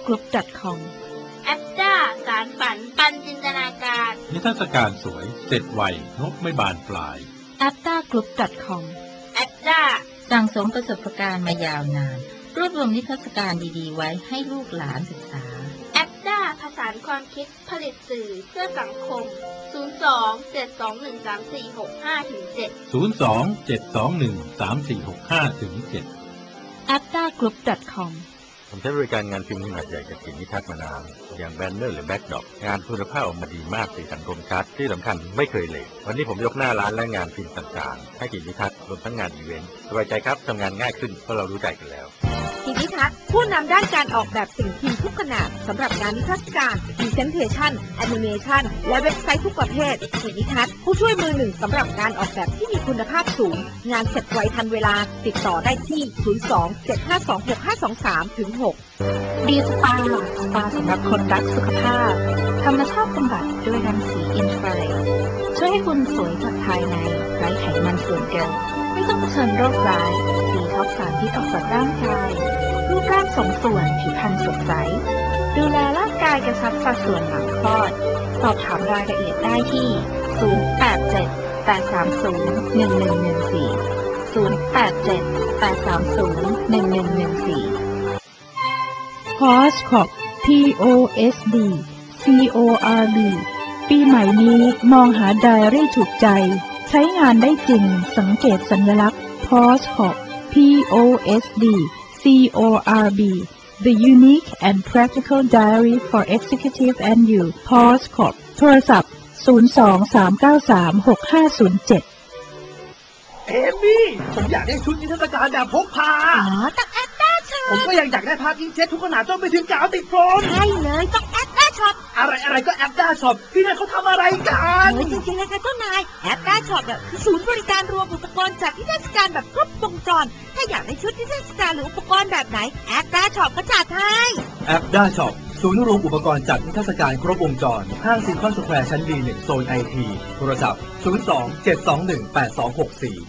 aptagroup.com แอปด้าสารฝันปันจินตนาการนิทรรศการสวยเสร็จไวงบไม่บานปลาย aptagroup.com แอปด้าสั่งสมประสบการณ์มายาวนานรวบรวมนิทรรศการดีๆไว้ให้ลูกหลานศึกษาแอปด้าผสานความคิดผลิตสื่อเพื่อสังคม 02-721-3465-7 aptagroup.com ผมใช้บริการงานพิมพ์ขนาดใหญ่จากกลิ่นนิทัศน์มานานอย่างแบนเนอร์หรือแบ็กดรอปงานคุณภาพออกมาดีมากสีสันคมชัดที่สำคัญไม่เคยเหลววันนี้ผมยกหน้าร้านและงานพิมพ์ต่างๆให้กลิ่นนิทัศน์รวมทั้งงานอีเวนต์สบายใจครับทำงานง่ายขึ้นเพราะเรารู้ใจกันแล้วกลิ่นนิทัศน์ผู้นำด้านการออกแบบสิ่งพิมพ์ทุกขนาดสำหรับงานนิทรรศการพรีเซนเทชันแอนิเมชันและเว็บไซต์ทุกประเภทกลิ่นนิทัศน์ผู้ช่วยมือหนึ่งสำหรับการออกแบบที่มีคุณภาพสูงงานเสร็จไวทันเวลาติดต่อได้ที่ 02-752-6523-6 ดีสปาสำหรับคนรักสุขภาพธรรมชาติบำบัดด้วยรังสีอินฟราเรดช่วยให้คุณสวยจากภายในไร้ไขมันส่วนเกินไม่ต้องเผชิญโรคร้ายดีท็อกซ์สารพิษออกจากร่างกายรูปร่างสมส่วนผิวพรรณสดใสดูแลร่างกายกระชับสัดส่วนหลังคลอดสอบถามรายละเอียดได้ที่087-830-1114 POSCORB POSD CORB ปีใหม่นี้มองหาไดอารี่ถูกใจใช้งานได้จริงสังเกตสัญลักษณ์ POSCORB POSD CORB The Unique and Practical Diary for Executive and You POSCORB โทรศัพท์ 023936507 เอมี่ผมอยากได้ชุดนิทรรศการแบบพกพาต้องแอปด้าช็อปผมก็ยังอยากได้ภาพอิงเจ็ตทุกขนาดต้องไปถึงกาวติดโฟมใช่เลยต้องแอปด้าช็อปอะไรก็แอปด้าช็อปที่นั่นเขาทำอะไรกันจริงๆแล้วเจ้านายแอปด้าช็อปเนี่ยคือศูนย์บริการรวมอุปกรณ์จัดนิทรรศการแบบครบวงจรถ้าอยากได้ชุดนิทรรศการหรืออุปกรณ์แบบไหนแอปด้าช็อปก็จัดให้แอปด้าช็อปศูนย์รวมอุปกรณ์จัดนิทรรศการครบวงจรห้างซีคอนสแควร์ชั้น B1 โซน IT โทรศัพท์ 02-721-8264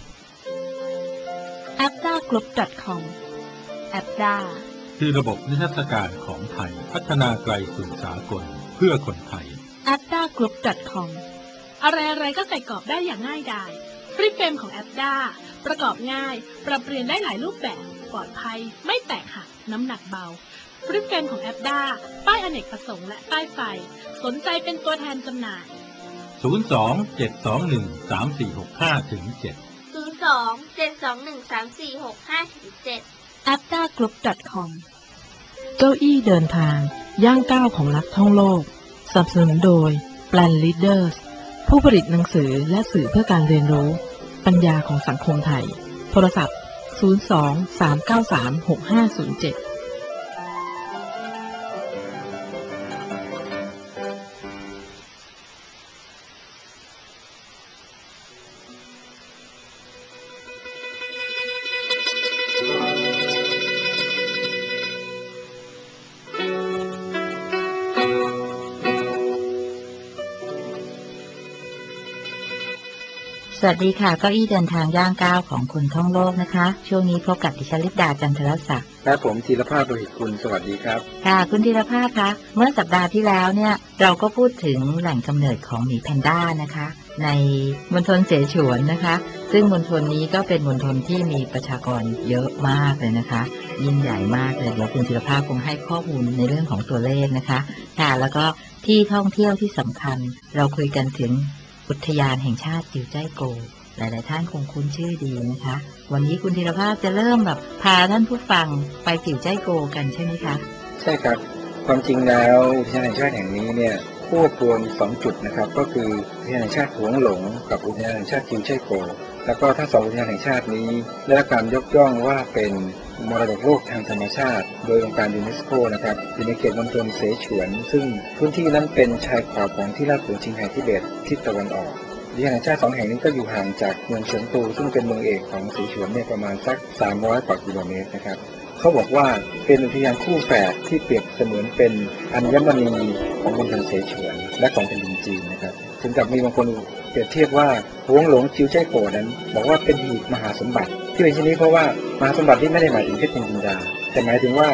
aptagroup.com แอปด้าคือระบบนิทรรศการของไทยพัฒนาไกลสู่สากลเพื่อคนไทย aptagroup.com อะไรก็ใส่กรอบได้อย่างง่ายดายฟรีเฟรมของแอปด้าประกอบง่ายปรับเปลี่ยนได้หลายรูปแบบปลอดภัยไม่แตกหักน้ำหนักเบาฟรีเฟรมของแอปด้าป้ายอเนกประสงค์และป้ายไฟสนใจเป็นตัวแทนจำหน่าย 02-721-3465-7 02-721-3465-7 aptagroup.com เก้าอี้เดินทางย่างก้าวของนักท่องโลกสนับสนุนโดย Plan Leaders ผู้ผลิตหนังสือและสื่อเพื่อการเรียนรู้ปัญญาของสังคมไทยโทรศัพท์ 02-393-6507 สวัสดีค่ะเก้าอี้เดินทางย่างก้าวของคนท่องโลกนะคะช่วงนี้พบกับดิฉันลิปดาจันทรศักดิ์และผมธีรภาพโลหิตกุลสวัสดีครับค่ะคุณธีรภาพคะเมื่อสัปดาห์ที่แล้วเนี่ยเราก็พูดถึงแหล่งกำเนิดของหมีแพนด้านะคะในมณฑลเสฉวนนะคะซึ่งมณฑลนี้ก็เป็นมณฑลที่มีประชากรเยอะมากเลยนะคะยิ่งใหญ่มากเลยเดี๋ยวคุณธีรภาพคงให้ข้อมูลในเรื่องของตัวเลขนะคะค่ะแล้วก็ที่ท่องเที่ยวที่สำคัญเราคุยกันถึงอุทยานแห่งชาติจิวใจโกหลายๆท่านคงคุ้นชื่อดีนะคะวันนี้คุณธีรภาพจะเริ่มแบบพาท่านผู้ฟังไปจิวใจโกกันใช่ไหมคะใช่ครับความจริงแล้วอุทยานแห่งชาติแห่งนี้เนี่ยควบรวม2จุดนะครับก็คืออุทยานแห่งชาติหวงหลงกับอุทยานแห่งชาติจิวใจโกแล้วก็ทั้ง2อุทยานแห่งชาตินี้ได้รับการยกย่องว่าเป็นมรดกโลกทางธรรมชาติโดยองค์การยูเนสโกนะครับอยู่ในเขตมณฑลเสฉวนซึ่งพื้นที่นั้นเป็นชายขอบของที่ราบสูงชิงไห่ทิเบตทิศตะวันออกอุทยานแห่งชาติ2แห่งนี้ก็อยู่ห่างจากเมืองเฉิงตูซึ่งเป็นเมืองเอกของเสฉวนเนี่ยประมาณสัก300กว่ากิโลเมตรนะครับเขาบอกว่าเป็นอุทยานคู่แฝดที่เปรียบเสมือนเป็นอัญมณีของมณฑลเสฉวนและของแผ่นดินจีนนะครับถึงกับมีบางคนเปรียบเทียบว่าหวงหลงจิวใจโกนั้นบอกว่าเป็นหีบมหาสมบัติที่เป็นเช่นนี้เพราะว่ามหาสมบัติที่ไม่ได้หมายถึงเพชรนินจินดาแต่หมายถึงว่า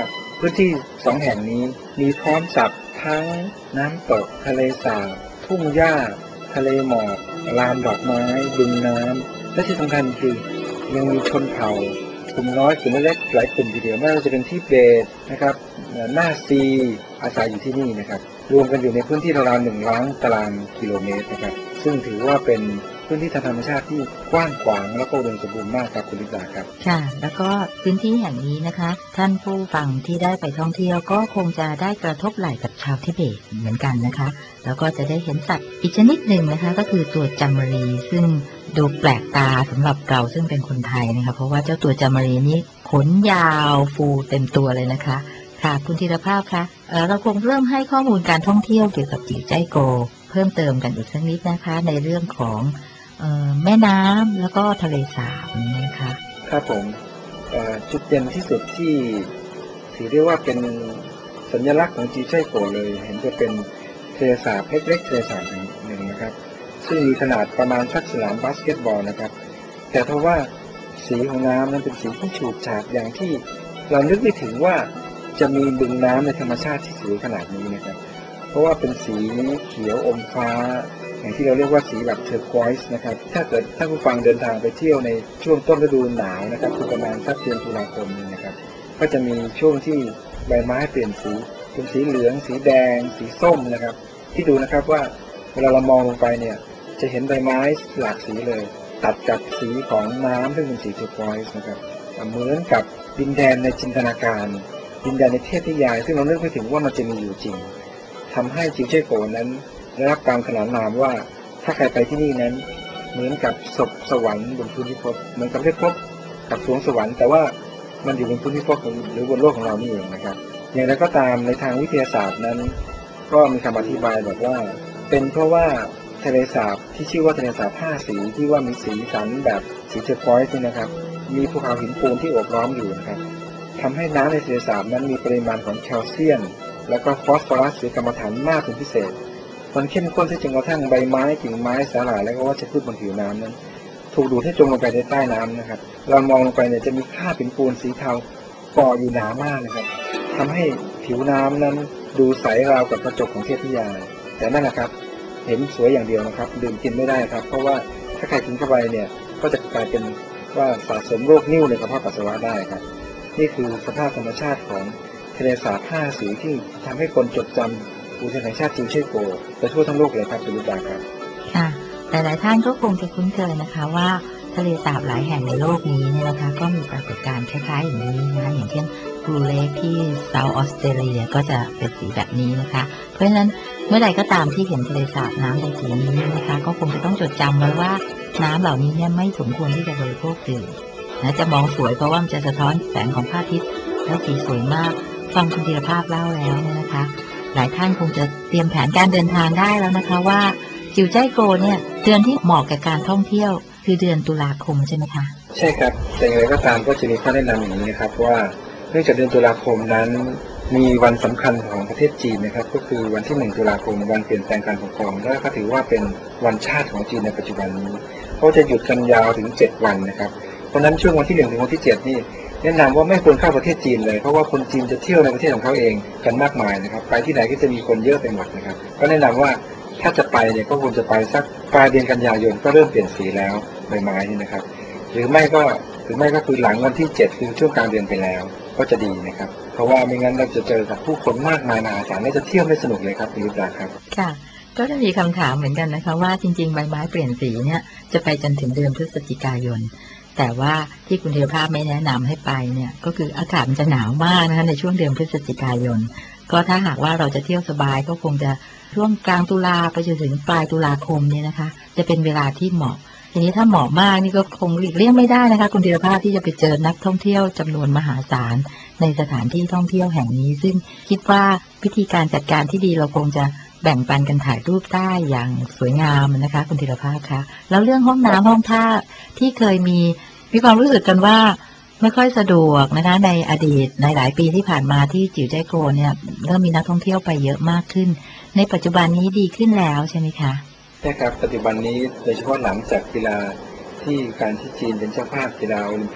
พื้นที่2แห่งนี้มีพร้อมสัตว์ทั้งน้ำตกทะเลสาบทุ่งหญ้าทะเลหมอกลานดอกไม้บึงน้ำและที่สำคัญคือยังมีชนเผ่ากลุ่มน้อยกลุ่มเล็กหลายกลุ่มทีเดียวไม่ว่าจะเป็นทิเบตนะครับหน้าซีอาศัยอยู่ที่นี่นะครับรวมกันอยู่ในพื้นที่ราวๆ1 ล้านตารางกิโลเมตรนะครับซึ่งถือว่าเป็นพื้นที่ทางธรรมชาติที่กว้างขวางและก็อุดมสมบูรณ์มากครับคุณลิดาครับค่ะแล้วก็พื้นที่แห่งนี้นะคะท่านผู้ฟังที่ได้ไปท่องเที่ยวก็คงจะได้กระทบไหล่กับชาวทิเบตเหมือนกันนะคะแล้วก็จะได้เห็นสัตว์อีกชนิดหนึ่งนะคะก็คือตัวจัมมารีซึ่งดูแปลกตาสำหรับเราซึ่งเป็นคนไทยนะคะเพราะว่าเจ้าตัวจัมมารีนี้ขนยาวฟูเต็มตัวเลยนะคะค่ะคุณธีรภาพคะเราคงเริ่มให้ข้อมูลการท่องเที่ยวเกี่ยวกับจิ๋วใจโกเพิ่มเติมกันอีกสักนิดนะคะในเรื่องของแม่น้ำแล้วก็ทะเลสาบนะคะครับผมจุดเด่นที่สุดที่ถือได้ว่าเป็นสัญลักษณ์ของจิ๋วใจโกเลยเห็นจะเป็นทะเลสาบเล็กๆทะเลสาบหนึ่งนะครับซึ่งมีขนาดประมาณสักสนามบาสเกตบอลนะครับแต่เพราะว่าสีของน้ำนั้นเป็นสีที่ฉูดฉาดอย่างที่เรานึกไม่ถึงว่าจะมีบึงน้ำในธรรมชาติที่สวยขนาดนี้นะครับเพราะว่าเป็นสีเขียวอมฟ้าอย่างที่เราเรียกว่าสีแบบเทอร์ควอยซ์นะครับถ้าเกิดท่านผู้ฟังเดินทางไปเที่ยวในช่วงต้นฤดูหนาวนะครับคือประมาณสักเดือนตุลาคมนี่นะครับก็จะมีช่วงที่ใบไม้เปลี่ยนสีเป็นสีเหลืองสีแดงสีส้มนะครับที่ดูนะครับว่าเวลาเรามองลงไปเนี่ยจะเห็นใบไม้หลากสีเลยตัดกับสีของน้ำซึ่งเป็นสีเทอร์ควอยซ์นะครับเหมือนกับดินแดนในจินตนาการดินแดนในเทพนิยายซึ่งเรานึกไม่ถึงว่ามันจะมีอยู่จริงทำให้จิ๋วเจ้โกนั้นได้รับการขนานนามว่าถ้าใครไปที่นี่นั้นเหมือนกับศพสวรรค์บนพื้นพิภพเหมือนกับได้พบกับสวงสวรรค์แต่ว่ามันอยู่บนพื้นพิภพหรือบนโลกของเรานี่เองนะครับอย่างไรก็ตามในทางวิทยาศาสตร์นั้นก็มีคำอธิบายบอกว่าเป็นเพราะว่าทะเลสาบที่ชื่อว่าทะเลสาบ5 สีที่ว่ามีสีสันแบบสีเทอร์ควอยซ์นะครับมีภูเขาหินปูนที่โอบล้อมอยู่นะครับทำให้น้ำในทะเลสาบนั้นมีปริมาณของแคลเซียมและก็ฟอสฟอรัสหรือกรรมฐานมากเป็นพิเศษมันเข้มข้นที่จนกระทั่งใบไม้กิ่งไม้สาหร่ายและก็วัชพืชบนผิวน้ำนั้นถูกดูดให้จมลงไปในใต้น้ำนะครับเรามองลงไปเนี่ยจะมีคราบหินปูนสีเทาก่ออยู่หนามากนะครับทำให้ผิวน้ำนั้นดูใสราวกับกระจกของเทพนิยายแต่นั่นแหละครับเห็นสวยอย่างเดียวนะครับดื่มกินไม่ได้ครับเพราะว่าถ้าใครกินเข้าไปเนี่ยก็จะกลายเป็นว่าสะสมโรคนิ่วในกระเพาะปัสสาวะได้ครับนี่คือสภาพธรรมชาติของทะเลสาบ5 สีที่ทำให้คนจดจำอุทยานแห่งชาติจิ๋วเจ้โกไปทั่วทั้งโลกเลยครับคุณลูกดาครับค่ะแต่หลายท่านก็คงจะคุ้นเคยนะคะว่าทะเลสาบหลายแห่งในโลกนี้เนี่ยนะคะก็มีปรากฏการณ์คล้ายๆอย่างนี้นะคะอย่างเช่นบลูเลคที่เซาท์ออสเตรเลียก็จะเป็นสีแบบนี้นะคะเพราะฉะนั้นเมื่อใดก็ตามที่เห็นทะเลสาบน้ำในสีนี้นะคะก็คงจะต้องจดจำไว้ว่าน้ำเหล่านี้เนี่ยไม่สมควรที่จะบริโภคดื่มนะจะมองสวยเพราะว่ามันจะสะท้อนแสงของพระอาทิตย์และสีสวยมากฟังคุณธีรภาพเล่าแล้วเนี่ยนะคะหลายท่านคงจะเตรียมแผนการเดินทางได้แล้วนะคะว่าจิ๋วใจโกเนี่ยเดือนที่เหมาะกับการท่องเที่ยวคือเดือนตุลาคมใช่ไหมคะใช่ครับแต่อย่างไรก็ตามก็จะมีข้อแนะนำอย่างนี้นะครับว่าเนื่องจากเดือนตุลาคมนั้นมีวันสำคัญของประเทศจีนนะครับก็คือวันที่1 ตุลาคมวันเปลี่ยนแปลงการปกครองและก็ถือว่าเป็นวันชาติของจีนในปัจจุบันนี้เขาจะหยุดกันยาวถึง7 วันนะครับเพราะฉะนั้นช่วงวันที่1 ถึงวันที่7นี่แนะนำว่าไม่ควรเข้าประเทศจีนเลยเพราะว่าคนจีนจะเที่ยวในประเทศของเขาเองกันมากมายนะครับไปที่ไหนก็จะมีคนเยอะไปหมดนะครับก็แนะนำว่าถ้าจะไปเนี่ยก็ควรจะไปสักปลายเดือนกันยายนก็เริ่มเปลี่ยนสีแล้วใบไม้นี่นะครับหรือไม่ก็คือหลังวันที่7คือช่วงกลางเดือนไปแล้วก็จะดีนะครับเพราะว่าไม่งั้นเราจะเจอกับผู้คนมากมายมหาศาลและจะเที่ยวไม่สนุกเลยครับคุณลูกดาครับค่ะก็จะมีคำถามเหมือนกันนะคะว่าจริงๆใบไม้เปลี่ยนสีเนี่ยจะไปจนถึงเดือนพฤศจิกายนแต่ว่าที่คุณธีรภาพไม่แนะนำให้ไปเนี่ยก็คืออากาศมันจะหนาวมากนะคะในช่วงเดือนพฤศจิกายนก็ถ้าหากว่าเราจะเที่ยวสบายก็คงจะช่วงกลางตุลาไปจนถึงปลายตุลาคมเนี่ยนะคะจะเป็นเวลาที่เหมาะทีนี้ถ้าเหมาะมากนี่ก็คงหลีกเลี่ยงไม่ได้นะคะคุณธีรภาพที่จะไปเจอนักท่องเที่ยวจำนวนมหาศาลในสถานที่ท่องเที่ยวแห่งนี้ซึ่งคิดว่าวิธีการจัดการที่ดีเราคงจะแบ่งปันกันถ่ายรูปได้อย่างสวยงามนะคะคุณธีรภาพคะแล้วเรื่องห้องน้ำห้องท่าที่เคยมีความรู้สึกกันว่าไม่ค่อยสะดวกนะคะในอดีตในหลายปีที่ผ่านมาที่จิ๋วใจโกเนี่ยเริ่มมีนักท่องเที่ยวไปเยอะมากขึ้นในปัจจุบันนี้ดีขึ้นแล้วใช่ไหมคะใช่ครับปัจจุบันนี้โดยเฉพาะหลังจากกีฬาที่การที่จีนเป็นเจ้าภาพกีฬาโอลิมปิกเก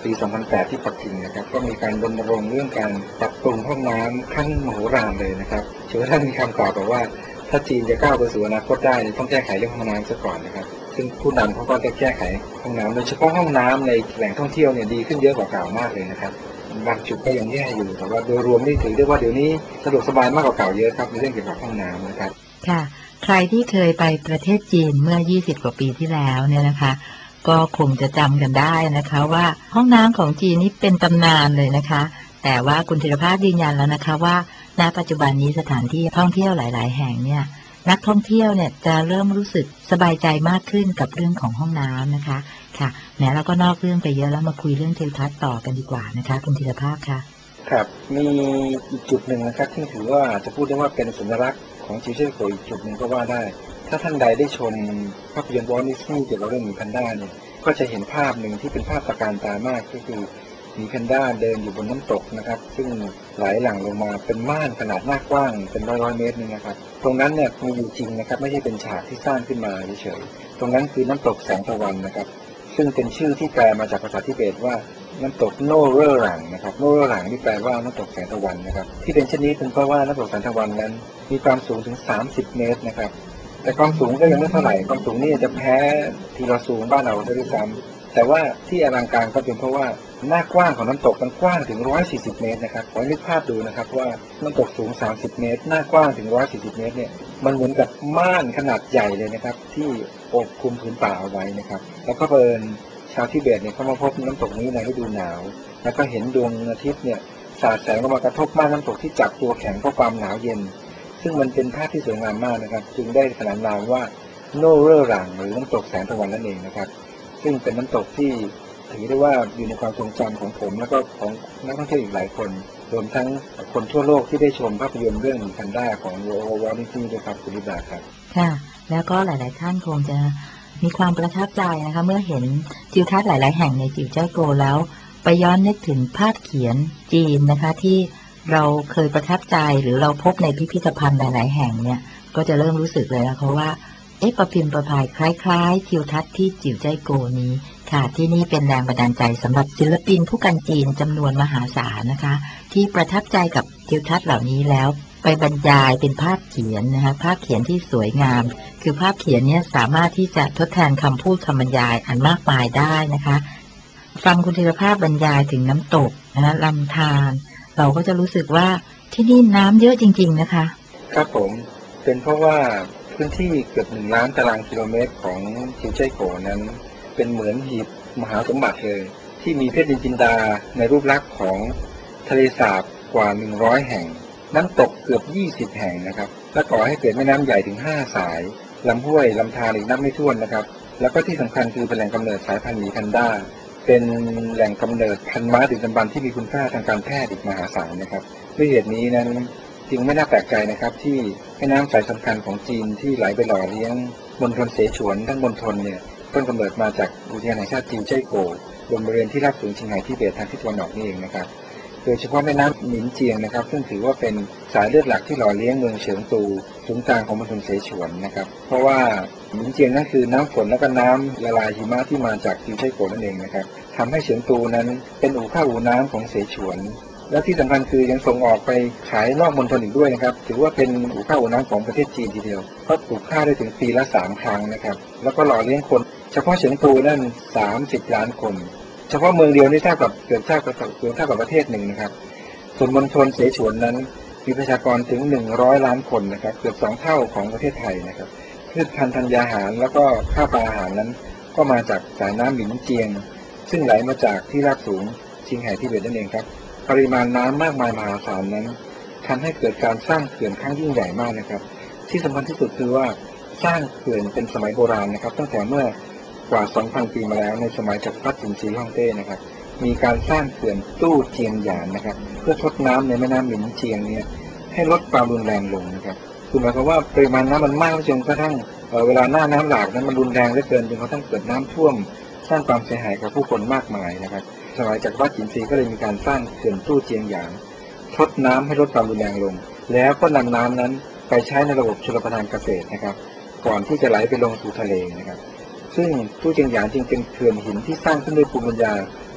ปี 2008 ที่ปักกิ่งนะครับก็มีการรณรงค์เรื่องการปรับปรุงห้องน้ำขั้นมโหฬารเลยนะครับจนกระทั่งมีคำกล่าวบอกว่าถ้าจีนจะก้าวไปสู่อนาคตได้ต้องแก้ไขเรื่องห้องน้ำซะก่อนนะครับซึ่งผู้นำเขาก็จะแก้ไขห้องน้ำโดยเฉพาะห้องน้ำในแหล่งท่องเที่ยวเนี่ยดีขึ้นเยอะกว่าเก่ามากเลยนะครับบางจุดก็ยังแย่อยู่แต่ว่าโดยรวมนี่ถือได้ว่าเดี๋ยวนี้สะดวกสบายมากกว่าเก่าเยอะครับในเรื่องเกี่ยวกับห้องน้ำนะครับค่ะใครที่เคยไปประเทศจีนเมื่อ20กว่าปีที่แล้วเนี่ยนะคะก็คงจะจำกันได้นะคะว่าห้องน้ำของจีนนี่เป็นตำนานเลยนะคะแต่ว่าคุณธีรภาพยืนยันแล้วนะคะว่าณปัจจุบันนี้สถานที่ท่องเที่ยวหลายๆแห่งเนี่ยนักท่องเที่ยวเนี่ยจะเริ่มรู้สึกสบายใจมากขึ้นกับเรื่องของห้องน้ำนะคะค่ะแม้เราก็นอกเรื่องไปเยอะแล้วมาคุยเรื่องทิวทัศน์ต่อกันดีกว่านะคะคุณธีรภาพค่ะครับมีอีกจุดหนึ่งนะครับที่ถือว่าจะพูดได้ว่าเป็นสัญลักษณ์ของจีเจิ้งโกวอีกจุดหนึ่งก็ว่าได้ถ้าท่านใดได้ชมภาพยนตร์วอลต์ดิสนีย์เกี่ยวกับเรื่องหมีแพนด้าเนี่ยก็จะเห็นภาพหนึ่งที่เป็นภาพตะการตามากก็คือหมีแพนด้าเดินอยู่บนน้ำตกนะครับซึ่งไหลหลั่งลงมาเป็นม่านขนาดหน้ากว้างเป็นร้อยเมตรนึงนะครับตรงนั้นเนี่ยมีอยู่จริงนะครับไม่ใช่เป็นฉากที่สร้างขึ้นมาเฉยๆตรงนั้นคือน้ำตกแสงตะวันนะครับซึ่งเป็นชื่อที่แปลมาจากภาษาทิเบตว่าน้ำตกโนเรอร์หลังนะครับโนเรอร์หลังนี่แปลว่าน้ำตกแสงตะวันนะครับที่เป็นเช่นนี้เป็นเพราะว่าน้ำตกแสงตะวันนั้นมีความสูงถึง30 เมตรนะครับแต่ความสูงก็ยังไม่เท่าไหร่ความสูงนี่จะแพ้ทีละสูงบ้านเราได้ด้วยซ้ำแต่ว่าที่อลังการก็เป็นเพราะว่าหน้ากว้างของน้ำตกมันกว้างถึง140 เมตรนะครับขอให้นึกภาพดูนะครับว่าน้ำตกสูง30 เมตรหน้ากว้างถึง140 เมตรเนี่ยมันเหมือนกับม่านขนาดใหญ่เลยนะครับที่ปกคลุมพื้นป่าเอาไว้นะครับแล้วก็เปิดชาวทิเบตเนี่ยเขามาพบน้ำตกนี้ในฤดูหนาวแล้วก็เห็นดวงอาทิตย์เนี่ยสาดแสงลงมากระทบม่านน้ำตกที่จับตัวแข็งเพราะความหนาวเย็นซึ่งมันเป็นภาพที่สวยงามมากนะครับจึงได้ขนานนามว่าโนเรอร์หลังหรือน้ำตกแสงตะวันนั่นเองนะครับซึ่งเป็นน้ำตกที่ถือได้ว่าอยู่ในความทรงจำของผมแล้วก็ของนักท่องเที่ยวอีกหลายคนรวมทั้งคนทั่วโลกที่ได้ชมภาพยนตร์เรื่องหมีแพนด้าของวอลต์ดิสนีย์ด้วยครับคุณลิดาครับค่ะแล้วก็หลายๆท่านคงจะมีความประทับใจนะคะเมื่อเห็นทิวทัศน์หลายๆแห่งในจิ๋วเจ้าโกแล้วไปย้อนนึกถึงภาพเขียนจีนนะคะที่เราเคยประทับใจหรือเราพบในพิพิธภัณฑ์หลายๆแห่งเนี่ยก็จะเริ่มรู้สึกเลยนะคะว่าประพิมพ์ประพายคล้ายๆทิวทัศน์ที่จิ๋วเจ้าโกนี้ค่ะที่นี่เป็นแรงบันดาลใจสำหรับศิลปินผู้กันจีนจำนวนมหาศาลนะคะที่ประทับใจกับทิวทัศน์เหล่านี้แล้วไปบรรยายเป็นภาพเขียนนะคะภาพเขียนที่สวยงามคือภาพเขียนเนี่ยสามารถที่จะทดแทนคำพูดคำบรรยายอันมากมายได้นะคะฟังคุณธีรภาพบรรยายถึงน้ำตกนะลำธารเราก็จะรู้สึกว่าที่นี่น้ำเยอะจริงๆนะคะครับผมเป็นเพราะว่าพื้นที่เกือบ1 ล้านตารางกิโลเมตรของจิวเจ้ยโกนั้นเป็นเหมือนหีบมหาสมบัติเลยที่มีเพชรนินจินดาในรูปลักษณ์ของทะเลสาบกว่า100 แห่งน้ำตกเกือบ20 แห่งนะครับและก่อให้เกิดแม่น้ำใหญ่ถึง5 สายลำห้วยลำธารอีกนับไม่ถ้วนนะครับแล้วก็ที่สำคัญคือเป็นแหล่งกำเนิดสายพันธุ์หมีแพนด้าเป็นแหล่งกำเนิดพันธุ์ม้าดึกดำบรรพ์ที่มีคุณค่าทางการแพทย์อีกมหาศาลนะครับด้วยเหตุนี้นั้นจึงไม่น่าแปลกใจนะครับที่แม่น้ำสายสำคัญของจีนที่ไหลไปหล่อเลี้ยงมณฑลเสฉวนทั้งมณฑลเนี่ยต้นกำเนิดมาจากอุทยานแห่งชาติจิวเจ้ยโกบนบริเวณที่ราบสูงเชียงไฮ้ทิเบตทางทิศตะวันออกนี่เองนะครับโดยเฉพาะแม่น้ำหมินเจียงนะครับซึ่งถือว่าเป็นสายเลือดหลักที่หล่อเลี้ยงเมืองเฉิงตูศูนย์กลางของมณฑลเสฉวนนะครับเพราะว่าหมินเจียงนั่นคือน้ำฝนและก็น้ำละลายหิมะที่มาจากจิวเจ้ยโกนั่นเองนะครับทำให้เฉิงตูนั้นเป็นอู่ข้าวอู่น้ำของเสฉวนและที่สำคัญคือยังส่งออกไปขายนอกมณฑลอีกด้วยนะครับถือว่าเป็นอู่ข้าวอู่น้ำของประเทศจีนทีเดียวเพราะปลูกข้าวได้ถึงปีละ3 ครั้งนะครับแล้วก็หล่อเลี้ยงคนเฉพาะเฉิงตูนั่น30 ล้านคนเฉพาะเมืองเดียวนี่เท่ากับประเทศหนึ่งนะครับส่วนมณฑลเสฉวนนั้นมีประชากรถึง100 ล้านคนนะครับเกือบ2 เท่าของประเทศไทยนะครับพืชพันธุ์ธัญญาหารแล้วก็ข้าวปลาอาหารนั้นก็มาจากสายน้ำหมินเจียงซึ่งไหลมาจากที่ราบสูงเชียงไฮ้ทิเบตนั่นเองครับปริมาณน้ำมากมายมหาศาลนั้นทำให้เกิดการสร้างเขื่อนครั้งยิ่งใหญ่มากนะครับที่สำคัญที่สุดคือว่าสร้างเขื่อนเป็นสมัยโบราณนะครับตั้งแต่เมื่อกว่า 2,000 ปีมาแล้วในสมัยจักรพรรดิจินซีฮ่องเต้นะครับมีการสร้างเขื่อนตู้เจียงหยานนะครับเพื่อทดน้ำในแม่น้ำหมินเจียงเนี่ยให้ลดความรุนแรงลงนะครับคือหมายความว่าปริมาณน้ำมันมากจนกระทั่งเวลาหน้าน้ำหลากนั้นมันรุนแรงเหลือเกินจนกระทั่งเกิดน้ำท่วมสร้างความเสียหายกับผู้คนมากมายนะครับสมัยจักรพรรดิจินซีก็เลยมีการสร้างเขื่อนตู้เจียงหยางทดน้ำให้ลดความรุนแรงลงแล้วก็นำน้ำนั้นไปใช้ในระบบชลประทานเกษตรนะครับก่อนที่จะไหลไปลงสู่ทะเลนะครับซึ่งตู้เจียงหยางจึงเป็นเขื่อนหินที่สร้างขึ้นด้วยภูมิปัญญา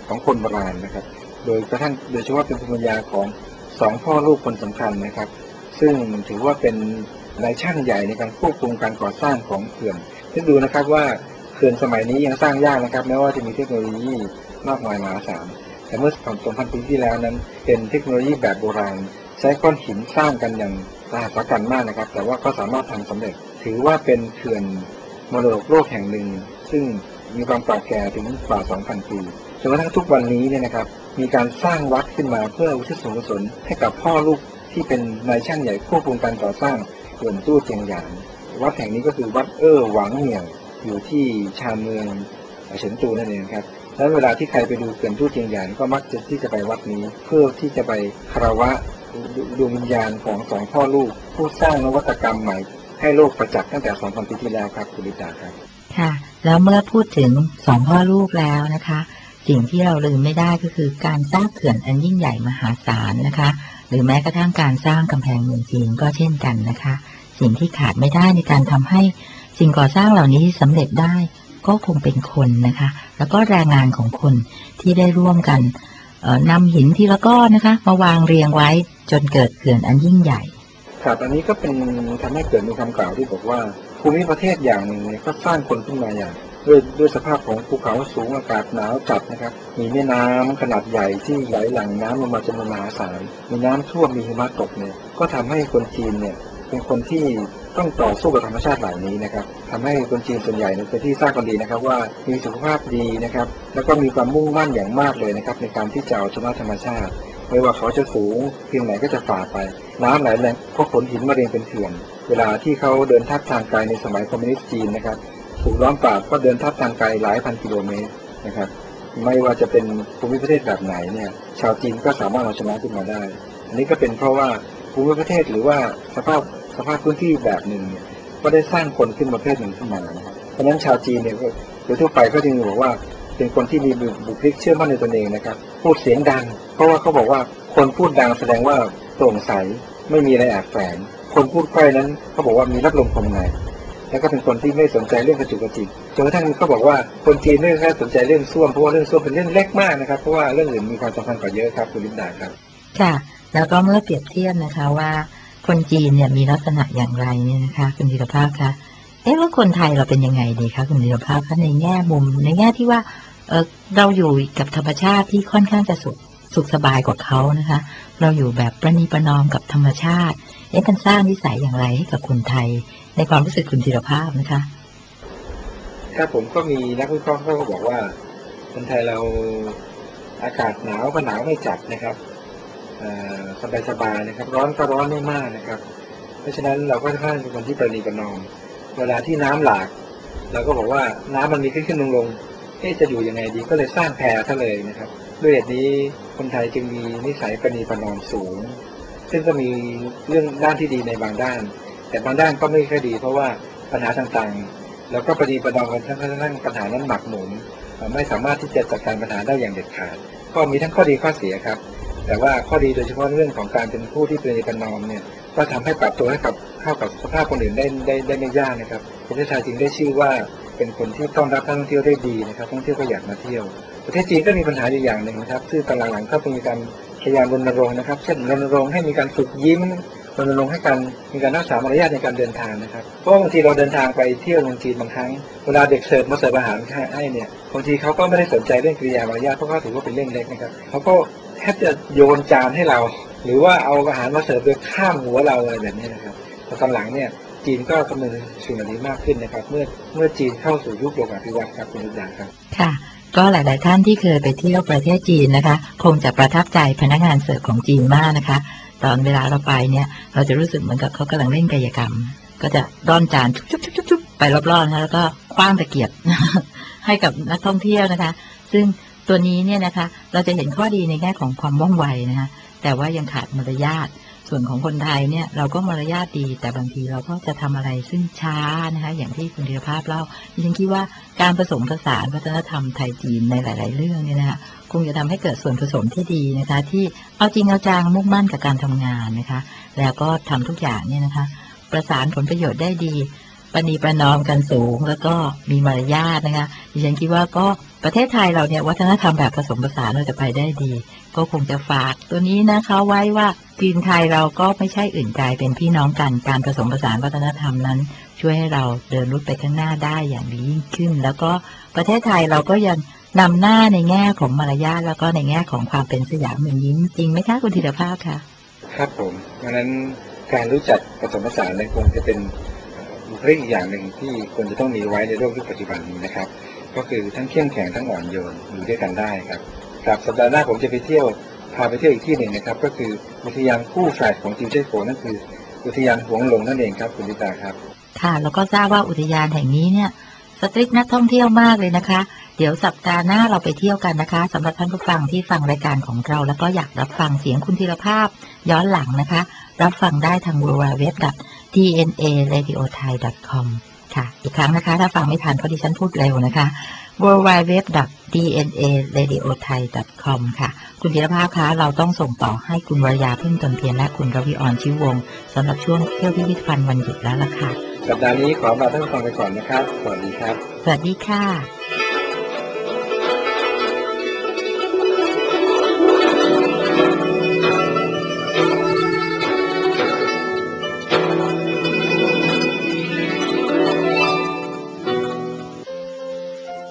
ของคนโบราณนะครับโดยเฉพาะเป็นภูมิปัญญาของสองพ่อลูกคนสำคัญนะครับซึ่งถือว่าเป็นนายช่างใหญ่ในการควบคุมการก่อสร้างของเขื่อนซึ่งดูนะครับว่าเขื่อนสมัยนี้ยังสร้างยากนะครับแม้ว่าจะมีเทคโนโลยีมากมายมหาศาลแต่เมื่อ 2,000 ปีที่แล้วนั้นเป็นเทคโนโลยีแบบโบราณใช้ก้อนหินสร้างกันอย่างมหัศจรรย์มากนะครับแต่ว่าก็สามารถทำสำเร็จถือว่าเป็นเขื่อนมรดกโลกแห่งหนึ่งซึ่งมีความเก่าแก่ถึงกว่า 2,000 ปีจนกระทั่งทุกวันนี้เนี่ยนะครับมีการสร้างวัดขึ้นมาเพื่ออุทิศส่วนกุศลให้กับพ่อลูกที่เป็นนายช่างใหญ่ควบคุมการก่อสร้างเขื่อนตู้เจียงหยางวัดแห่งนี้ก็คือวัดหวังเหนี่ยวอยู่ที่ชานเมืองเฉินตูนั่นเองครับแล้วเวลาที่ใครไปดูเขื่อนตู้เจียงหยางก็มักจะที่จะไปวัดนี้เพื่อที่จะไปคารวะดวงวิญญาณของสองพ่อลูกผู้สร้างนวัตกรรมใหม่ให้โลกประจักษ์ตั้งแต่ 2,000 ปีที่แล้วครับคุณลิตาครับค่ะแล้วเมื่อพูดถึงสองพ่อลูกแล้วนะคะสิ่งที่เราลืมไม่ได้ก็คือการสร้างเขื่อนอันยิ่งใหญ่มหาศาลนะคะหรือแม้กระทั่งการสร้างกำแพงเมืองจีนก็เช่นกันนะคะสิ่งที่ขาดไม่ได้ในการทำให้สิ่งก่อสร้างเหล่านี้สำเร็จได้ก็คงเป็นคนนะคะแล้วก็แรงงานของคนที่ได้ร่วมกันนำหินทีละก้อนนะคะมาวางเรียงไว้จนเกิดเขื่อนอันยิ่งใหญ่ครับอันนี้ก็เป็นทำให้เกิดมีคำกล่าวที่บอกว่าภูมิประเทศอย่างหนึ่งเนี่ยก็สร้างคนขึ้นมาอย่างด้วยสภาพของภูเขาสูงอากาศหนาวจัดนะครับมีแม่น้ำขนาดใหญ่ที่ไหลหลั่งน้ำลงมาจำนวนมหาศาลมีน้ำท่วมมีหิมะตกเนี่ยก็ทำให้คนจีนเนี่ยเป็นคนที่ต้องต่อสู้กับธรรมชาติเหล่านี้นะครับทำให้คนจีนส่วนใหญ่เป็นที่ทราบกันดีนะครับว่ามีสุขภาพดีนะครับแล้วก็มีความมุ่งมั่นอย่างมากเลยนะครับในการที่จะเอาชนะธรรมชาติไม่ว่าเขาจะสูงเพียงไหนก็จะฝ่าไปน้ำไหลแรงก็ขนหินมาเรียงเป็นเขื่อนเวลาที่เขาเดินทับทางไกลในสมัยคอมมิวนิสต์จีนนะครับถูกล้อมปราบก็เดินทับทางไกลหลายพันกิโลเมตรนะครับไม่ว่าจะเป็นภูมิประเทศแบบไหนเนี่ยชาวจีนก็สามารถเอาชนะขึ้นมาได้อันนี้ก็เป็นเพราะว่าภูมิประเทศหรือว่าสภาพพื้นที่แบบหนึ่งเนี่ยก็ได้สร้างคนขึ้นประเภทหนึ่งขึ้นมาเพราะฉะนั้นชาวจีนเนี่ยโดยทั่วไปก็จึงบอกว่าเป็นคนที่มีบุคลิกเชื่อมั่นในตนเองนะครับพูดเสียงดังเพราะว่าเขาบอกว่าคนพูดดังแสดงว่าโปร่งใสไม่มีอะไรแอบแฝงคนพูดใกล้นั้นเขาบอกว่ามีรับลมคมในแล้วก็เป็นคนที่ไม่สนใจเรื่องกระจุกกระจิกจนกระทั่งเขาบอกว่าคนจีนไม่ค่อยสนใจเรื่องส้วมเพราะว่าเรื่องส้วมเป็นเรื่องเล็กมากนะครับเพราะว่าเรื่องอื่นมีความสำคัญกว่าเยอะครับคุณลินดาครับค่ะแล้วก็เมื่อเปรียบเทียบนะคะว่าคนจีนเนี่ยมีลักษณะอย่างไรเนี่ยนะคะคุณธีรภาพคะแล้วคนไทยเราเป็นยังไงดีคะคุณธีรภาพคะในแง่มุมในแง่ที่ว่าเราอยู่กับธรรมชาติที่ค่อนข้างจะสุขสบายกว่าเขานะคะเราอยู่แบบประนีประนอมกับธรรมชาติมันสร้างนิสัยอย่างไรให้กับคนไทยในความรู้สึกคุณธีรภาพนะคะครับผมก็มีนักวิเคราะห์เขาก็บอกว่าคนไทยเราอากาศหนาวก็หนาวไม่จัดนะครับสบายๆนะครับร้อนก็ร้อนไม่มากนะครับเพราะฉะนั้นเราก็ค่อนข้างเป็นคนที่ประนีประนอมเวลาที่น้ำหลากเราก็บอกว่าน้ำมันมีขึ้นลงจะอยู่ยังไงดีก็เลยสร้างแพซะเลยนะครับด้วยเหตุนี้คนไทยจึงมีนิสัยประนีประนอมสูงซึ่งก็มีเรื่องด้านที่ดีในบางด้านแต่บางด้านก็ไม่ค่อยดีเพราะว่าปัญหาต่างๆแล้วก็ประนีประนอมกันทั้งปัญหานั้นหมักหมมไม่สามารถที่จะจัดการปัญหาได้อย่างเด็ดขาดก็มีทั้งข้อดีข้อเสียครับแต่ว่าข้อดีโดยเฉพาะเรื่องของการเป็นผู้ที่ประนีประนอมเนี่ยก็ทำให้ปรับตัวเข้ากับสภาพคนอื่นได้ไม่ยากนะครับประเทศไทยจึงได้ชื่อว่าเป็นคนที่ต้อนรับนักท่องเที่ยวได้ดีนะครับท่องเที่ยวก็อยากมาเที่ยวประเทศจีนก็มีปัญหาอยู่อย่างหนึ่งนะครับซึ่งตอนหลังๆก็มีการพยายามรณรงค์นะครับเช่นรณรงค์ให้มีการฝึกยิ้มรณรงค์ให้มีการรักษามารยาทในการเดินทางนะครับเพราะบางทีเราเดินทางไปเที่ยวเมืองจีนบางครั้งเวลาเด็กเสิร์ฟมาเสิร์ฟอาหารให้เนี่ยบางทีเขาก็ไม่ได้สนใจเรื่องกริยามารยาทเพราะเขาถือว่าเป็นเรื่องเล็กนะครับเขาก็แทบจะโยนจานให้เราหรือว่าเอาอาหารมาเสิร์ฟโดยข้ามหัวเราอะไรแบบนี้นะครับแต่ตอนหลังเนี่ยจีนก็คำนึงสิ่งเหล่านี้มากขึ้นนะครับเมื่อจีนเข้าสู่ยุคโลกาภิวัตน์ครับคุณลุงครับค่ะก็หลายๆท่านที่เคยไปเที่ยวประเทศจีนนะคะคงจะประทับใจพนักงานเสิร์ฟของจีนมากนะคะตอนเวลาเราไปเนี่ยเราจะรู้สึกเหมือนกับเขากำลังเล่นกายกรรมก็จะร่อนจานชุบๆๆไปรอบๆนะแล้วก็คว้างตะเกียบ ให้กับนักท่องเที่ยวนะคะซึ่งตัวนี้เนี่ยนะคะเราจะเห็นข้อดีในแง่ของความว่องไวนะคะแต่ว่ายังขาดมารยาทส่วนของคนไทยเนี่ยเราก็มารยาทดีแต่บางทีเราก็จะทำอะไรซึ่งช้านะคะอย่างที่คุณธีรภาพเล่าดิฉันคิดว่าการผสมผสานวัฒนธรรมไทยจีนในหลายๆเรื่องเนี่ยนะคะคงจะทำให้เกิดส่วนผสมที่ดีนะคะที่เอาจริงเอาจังมุ่งมั่นกับการทำงานนะคะแล้วก็ทำทุกอย่างเนี่ยนะคะประสานผลประโยชน์ได้ดีประนีประนอมกันสูงแล้วก็มีมารยาทนะคะดิฉันคิดว่าก็ประเทศไทยเราเนี่ยวัฒนธรรมแบบผสมผสานเราจะไปได้ดีก็คงจะฝากตัวนี้นะคะไว้ว่าจีนไทยเราก็ไม่ใช่อื่นไกลเป็นพี่น้องกันการผสมผสานวัฒนธรรมนั้นช่วยให้เราเดินรุดไปข้างหน้าได้อย่างดียิ่งขึ้นแล้วก็ประเทศไทยเราก็ยังนำหน้าในแง่ของมารยาทแล้วก็ในแง่ของความเป็นสยามเมืองยิ้มจริงไหมคะคุณธีรภาพคะครับผมเพราะฉะนั้นการรู้จักผสมผสานคงจะเป็นบุคลิกอีกอย่างหนึ่งที่ควรจะต้องมีไว้ในโลกยุคปัจจุบันนี้นะครับก็คือทั้งเข้มแข็งทั้งอ่อนโยนอยู่ด้วยกันได้ครับครับสัปดาห์หน้าผมจะไปเที่ยวพาไปเที่ยวอีกที่หนึ่งนะครับก็คืออุทยานคู่แฝดของจิวเจ้ยโกนั่นคืออุทยานหวงหลงนั่นเองครับคุณลิตาครับค่ะแล้วก็ทราบว่าอุทยานแห่งนี้เนี่ยสตรีทนักท่องเที่ยวมากเลยนะคะเดี๋ยวสัปดาห์หน้าเราไปเที่ยวกันนะคะสำหรับท่านผู้ฟังที่ฟังรายการของเราแล้วก็อยากรับฟังเสียงคุณธีรภาพย้อนหลังนะคะรับฟังได้ทาง www.dnaradiothai.com ค่ะอีกครั้งนะคะถ้าฟังไม่ทันเพราะดิฉันพูดเร็วนะคะ www.dnaradiothai.com ค่ะคุณธีรภาพคะเราต้องส่งต่อให้คุณวรยาพึ่งตนเพียรและคุณรวิอรชิววงศ์สำหรับช่วงเที่ยวพิพิธภัณฑ์วันหยุดแล้วล่ะค่ะสัปดาห์นี้ขอลาท่านผู้ฟังไปก่อนนะครับสวัสดีครับสวัสดีค่ะ